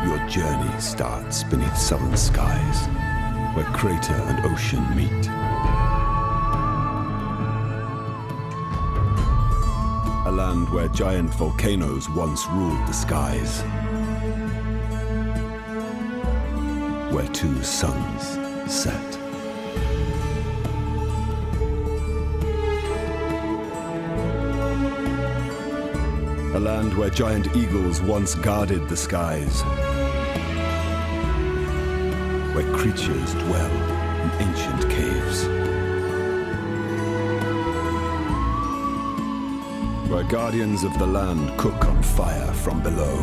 Your journey starts beneath southern skies, where crater and ocean meet. A land where giant volcanoes once ruled the skies, where two suns set. A land where giant eagles once guarded the skies, where creatures dwell in ancient caves, where guardians of the land cook on fire from below,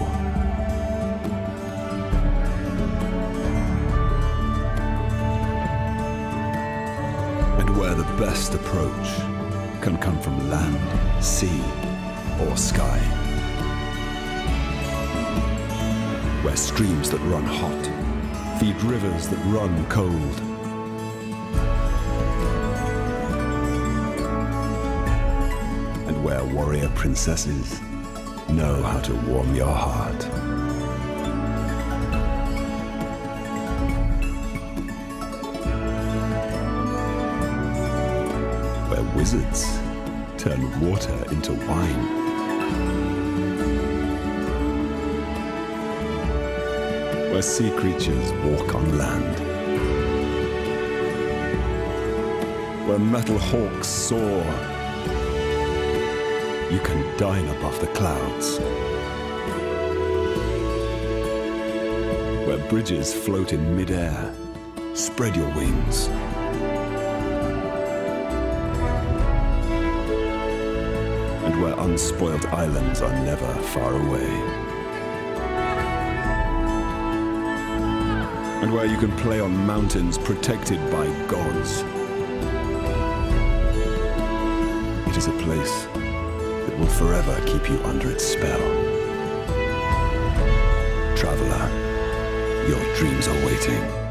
and where the best approach can come from land, sea, or sky. Where streams that run hot feed rivers that run cold. And where warrior princesses know how to warm your heart. Where wizards turn water into wine. Where sea creatures walk on land. Where metal hawks soar. You can dine above the clouds. Where bridges float in mid-air. Spread your wings. And where unspoilt islands are never far away. And where you can play on mountains protected by gods. It is a place that will forever keep you under its spell. Traveler, your dreams are waiting.